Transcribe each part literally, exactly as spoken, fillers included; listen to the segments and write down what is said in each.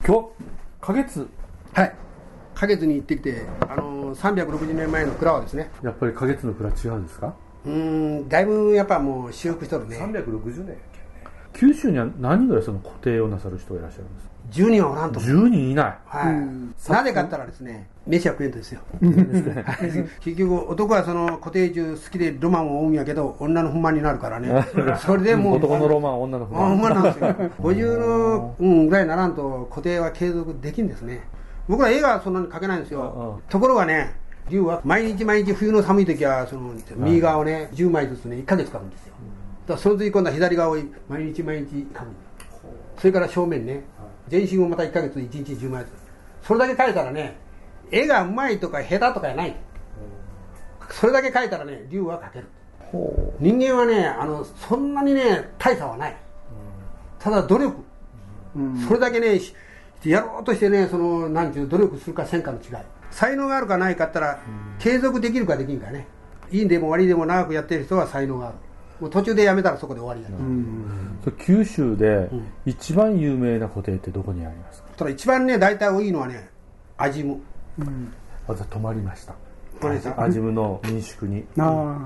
今日花月、 はい、花月に行ってきて、あのー、さんびゃくろくじゅうねんまえの蔵はですね、 やっぱり花月の蔵違うんですか？ うーん、だいぶやっぱもう修復しとるね。 さんびゃくろくじゅうねんやけんね。九州には何人ぐらいその固定をなさる人がいらっしゃるんですか？ じゅうにんはおらんと。 じゅうにんいない。 はい。なぜかって言ったらですね、飯は食えんとですよ。結局男はその固定中好きでロマンを追うんやけど、女の不満になるからね。それでもう男のロマン、女の不満。 不満なんですよ。ごじゅうの、うん、ぐらいにならんと固定は継続できんですね。僕は映画はそんなに描けないんですよ。ところがね、龍は毎日毎日冬の寒い時はその右側をねじゅうまいずつねいっかげつ描くんですよ。だからその次今度は左側を毎日毎日描く。それから正面ね、全身をまたいっかげついちにちじゅうまいずつ。それだけ描いたらね、絵がうまいとか下手とかじゃない。それだけ描いたらね、龍は描ける。人間はね、あのそんなにね大差はない。ただ努力、それだけねやろうとしてね、そのなんていう努力するかせんかの違い。才能があるかないかったら継続できるかできんかね。いいんでも悪いでも長くやってる人は才能がある。もう途中でやめたらそこで終わりだ、うん、 九州で一番有名な固定ってどこにありますか？ ただ一番ね大体多いのはね安心院、 うん、私泊まりました。安心院の民宿に、うん、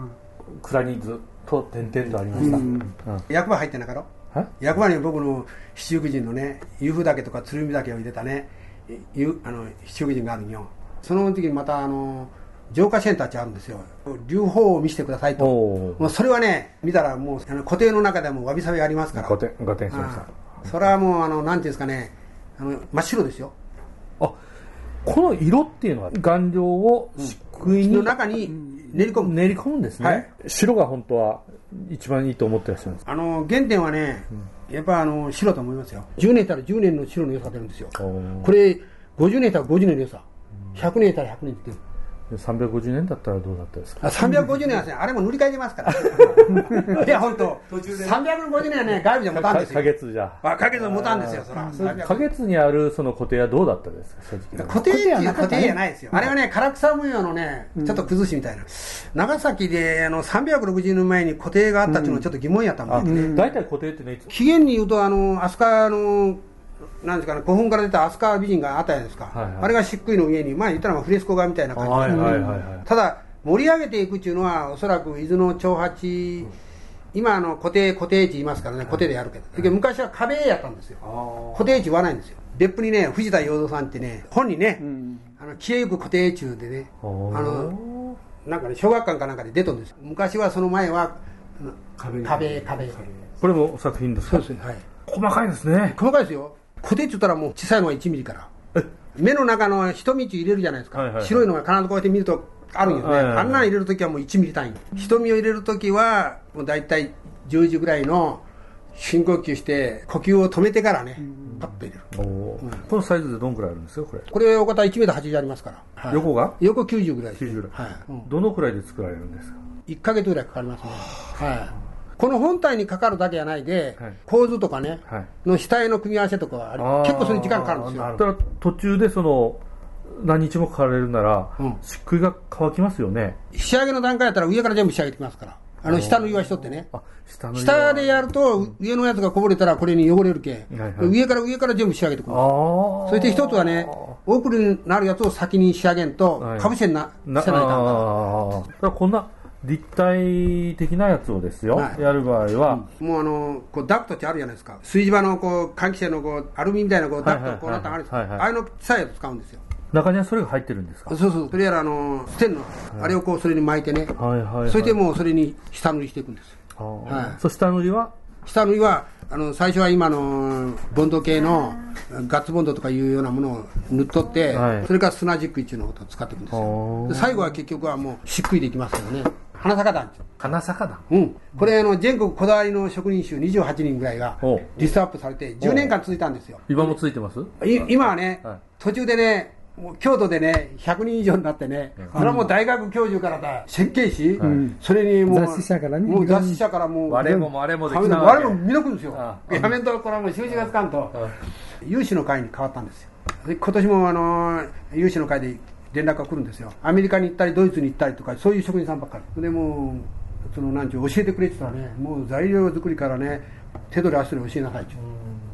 蔵にずっと点々とありました、うんうん、 役場入ってなかろ。役場に僕の七福神のね由布岳とか鶴見岳を入れたねあの七福神があるんよ。その時にまたあの浄化センターってあるんですよ。両方を見せてくださいと。もうそれはね見たらもうあの固定の中でもわびさびありますから。 固定固定しました。 それはもうあのなんていうんですかね、あの真っ白ですよ。 あ、この色っていうのは顔料を漆喰の中に練り込む練り込むんですね、はい、白が本当は一番いいと思ってらっしゃるんですか？ あの原点はね、うん、やっぱあの白と思いますよ。じゅうねんいったらじゅうねんの白の良さが出るんですよ。これごじゅうねんいったらごじゅうねんの良さ、ひゃくねんいったらひゃくねんって出る。 さんびゃくごじゅうねんだったらどうだったですか？ あ、さんびゃくごじゅうねんはですね、あれも塗り替えてますからいや本当さんびゃくごじゅうねんはね外部じゃ持たんですよ。 花月じゃあ、花月も持たんですよ。そら花月にあるその固定はどうだったですか？正直固定っていう固定じゃないですよ。あれはね唐草模様のねちょっと崩しみたいな、うん、長崎であのさんびゃくろくじゅうねんまえに固定があったっていうのはちょっと疑問やったもんですね。 大体固定ってね、 起源に言うとあの飛鳥のなんですかね、古墳から出た飛鳥美人があったじゃないですか、はいはい、あれが漆喰の上に、まあ言ったらフレスコ画みたいな感じで、はいはいはいはい、ただ盛り上げていくっていうのはおそらく伊豆の長八、うん、今あの固定固定地言いますからね、固定でやるけど、はい、昔は壁やったんですよ。固定地言わないんですよ。別府にね藤田洋三さんってね本にね、うん、あの消えゆく固定中でね、あのなんかね小学館かなんかで出とんですよ。昔はその前は壁壁壁。 これも作品ですか？ そうですね、はい、 細かいですね。 細かいですよ。固定って言ったらもう小さいのがいちミリから目の中の一道入れるじゃないですか、はいはいはい、白いのが必ずこうやって見るとあるんよね、はいはいはい、あんなの入れるときはもういちミリ単位、瞳を入れるときはもうだいたいじゅうじぐらいの深呼吸して呼吸を止めてからねパッと入れる。 お、うん、このサイズでどんくらいあるんですか？これこれ大方いちメートルはちじゅうありますから、 はい、横が横きゅうじゅうぐらいです、 きゅうじゅうぐらい、はい、うん、どのくらいで作られるんですか？ いっかげつぐらいかかりますね、はい、この本体にかかるだけじゃないで、はい、構図とかね、はい、の下絵の組み合わせとかは結構それに時間かかるんですよ。 だから途中でその何日もかかれるなら、うん、漆喰が乾きますよね。 仕上げの段階だったら上から全部仕上げてきますから、あの下の岩しとってね、あ、下の下でやると上のやつがこぼれたらこれに汚れるけ、うん、はいはい、上から上から全部仕上げてくる。そして一つはね奥になるやつを先に仕上げんと、はい、かぶせになせないかんから。 だからこんな立体的なやつをですよ、はい、やる場合は、 うん、もうあのこうダクトってあるじゃないですか。炊事場のこう換気扇のこうアルミみたいなこうダクトこうなったのあるんですか、ああいうの小さいやつ使うんですよ。 中にはそれが入ってるんですか？ そうそう、それやらあのステンの、はい、あれをこうそれに巻いてね、はいはいはい、それでもうそれに下塗りしていくんです。 はい、そ下塗りは下塗りはあの最初は今のボンド系のガッツボンドとかいうようなものを塗っとって、はい、それから砂ジックっていうのを使っていくんですよ。で最後は結局はもう漆喰でいきますけどね。花坂団。 花坂団。 うん。これあの全国こだわりの職人衆にじゅうはちにんぐらいがリストアップされてじゅうねんかん続いたんですよ。 今も続いてます？ 今はね、はい、途中でね、もう京都でねひゃくにん以上になってね、うん、それはもう大学教授からだ設計士、うん、それにもう雑誌社からね、 もう雑誌社からもう我も我もできなわけ。 我も見抜くんですよ。やめんとこれはもう収支がつかんと有志の会に変わったんですよ。で今年もあの有志の会で連絡が来るんですよ。アメリカに行ったりドイツに行ったりとかそういう職人さんばっかりで、もうそのなんちゅう教えてくれって言ったらね、もう材料作りからね手取り足取り教えなさいって。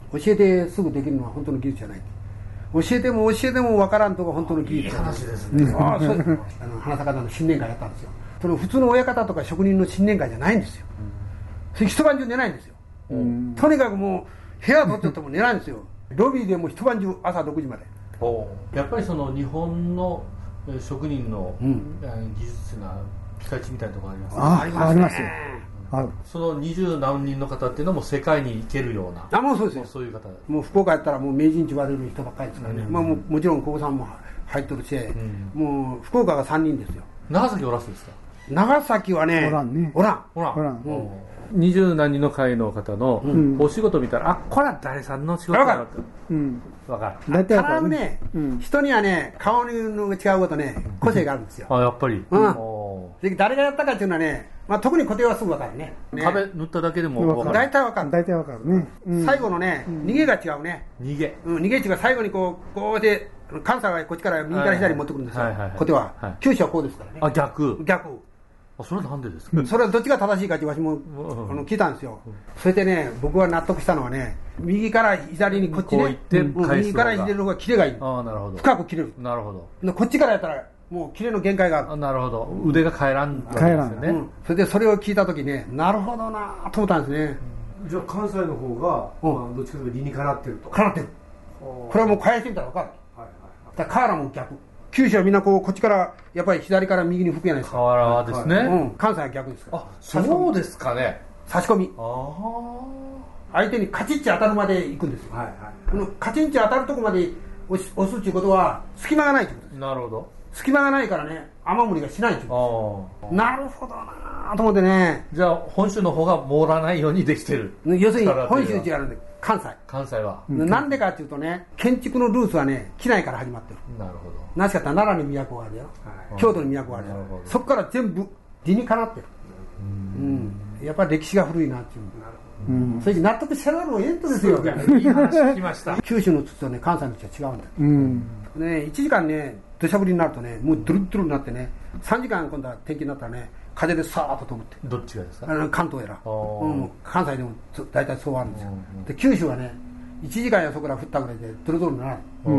教えてすぐできるのは本当の技術じゃない。教えても教えても分からんとこ本当の技術。 いい話ですね。 ああ、そうです。あの花坂の新年会やったんですよ。その普通の親方とか職人の新年会じゃないんですよ。それ一晩中寝ないんですよ。とにかくもう部屋取ってても寝ないんですよ。ロビーでも一晩中朝ろくじまで。 やっぱりその日本の職人の技術がピカイチみたいなところありますね。 ああ、ありますよ。 その二十何人の方っていうのも世界に行けるような。 あ、もうそうですよ。 そういう方。 もう福岡やったらもう名人と言われる人ばっかりですからね。うん、まあもうもちろん高さんも入っとるし、うん、もう福岡がさんにんですよ。 長崎おらすですか。 長崎はね、 おらんね。 おらん。 おらん。二十何人の会の方のお仕事見たら、あ、これは誰さんの仕事だなって。うん。わかる。 必ずね、人にはね、顔の違うことね、個性があるんですよ。 あ、やっぱり。 うん。誰がやったかっていうのはね、まあ、特に固定はすぐ分かるね。 壁塗っただけでも分かる。 大体分かる。 大体分かるね。 最後のね、逃げが違うね。 逃げ。 うん、逃げ違う。最後にこう、こうで、関西はこっちから右から左に持ってくるんですよ。固定は。九州はこうですからね。 あ、逆。 逆。 あ、それはなんでですか。 それはどっちが正しいかってわしもあの聞いたんですよ。それでね、僕は納得したのはね、右から左にこっちね、右から左の方がキレがいい。 ああ、なるほど。 深く切れる。 なるほど。 こっちからやったらもうキレの限界がある。 あ、なるほど。腕が返らんわけですよね。 それでそれを聞いたときね、なるほどなと思ったんですね。 じゃあ関西の方が、まあ、どっちかというと理にかなってると。 かなってる。これはもう返してみたら分かる。だから河原も逆。九州はみんなこうこっちからやっぱり左から右に吹くじゃないですか。 河原はですね、 うん、関西は逆ですから。 あ、そうですかね。 差し込み。 あ、 相手にカチッチ当たるまで行くんですよ。はいはい、このカチッチ当たるとこまで押す押すっていうことは隙間がないってことです。 なるほど。 隙間がないからね、雨漏りがしないってことです。なるほどなと思ってね。 じゃあ本州の方が盛らないようにできてる。 要するに本州違うんで関西。 関西は。 なんでかっていうとね、建築のルーツはね、機内から始まってる。 なるほど。 なぜかって奈良に都があるよ、はい、京都に都があるよ、そこから全部理にかなってる。うん、うん、やっぱり歴史が古いなっていう。うん、それで納得してるのもええんとですよ。いい話聞きました。九州の土とね、関西の土は違うんだよ。うん、ね、いちじかんね、土砂降りになるとね、もうドゥルドゥルになってね、さんじかん今度は天気になったらね、風でさーっと飛ぶって。 どっちがですか。 あの関東やら、うん、関西でも大体そうあるんですよ。で九州はね、いちじかんやそこら降ったぐらいでドロドロになる。うん、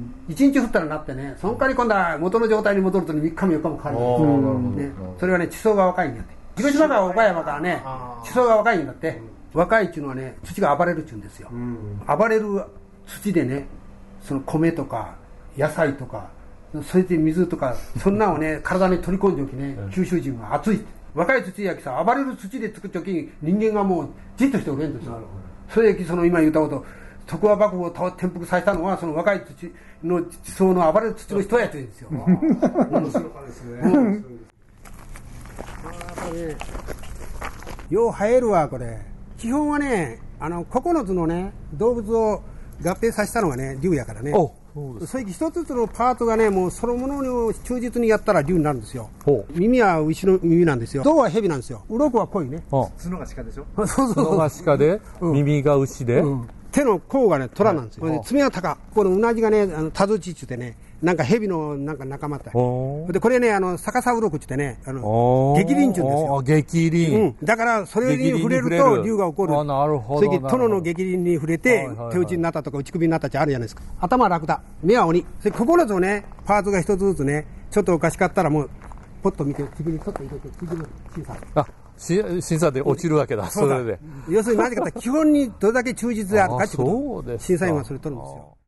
いちにち降ったらなってね、その代わり今度は元の状態に戻るとみっかもよっかもかかるんですよ、ね、それはね、地層が若いんだって。広島から岡山からね、地層が若いんだって。若いっていうのはね、土が暴れるっていうんですよ。うん、暴れる土でね、その米とか野菜とか、それで水とか、そんなのをね、体に取り込んでおきね、九州人は熱い。若い土やきさ、暴れる土で作っておきに、人間がもうじっとしておけんですよ。それでその今言ったこと、徳川幕府を転覆させたのは、その若い土の地層の暴れる土の人やってるんですよ。面白かですね。うん、やっぱりね、よう生えるわ、これ。基本はね、あのここのつのね、動物を合併させたのがね、竜やからね。そういう一つずつのパートがね、もうそのものを忠実にやったら竜になるんですよ。耳は牛の耳なんですよ。胴は蛇なんですよ。鱗は鯉ね。 角が鹿でしょ。 そうそうそう。 角が鹿で、うん、耳が牛で、うん、 手の甲がね、虎なんですよ。はい、爪が高。このうなじがね、あのタズチって言ってね、なんか蛇のなんか仲間だ。で、これね、あの、逆さ鱗って言ってね、あの、激鱗って言うんですよ。 激鱗。 うん。だから、それに触れると、竜が起こる。 あ、なるほど。 それで、殿の激鱗に触れて、手打ちになったとか、打ち首になったってあるじゃないですか。頭はラクダ。目は鬼。それ、ここのつをね、パーツが一つずつね、ちょっとおかしかったらもう、ポッと見て、次にちょっと入れて、次の審査。 あ、審査で落ちるわけだ、それで。 要するに何かって、基本にどれだけ忠実であるかっていうこと。審査員はそれ取るんですよ。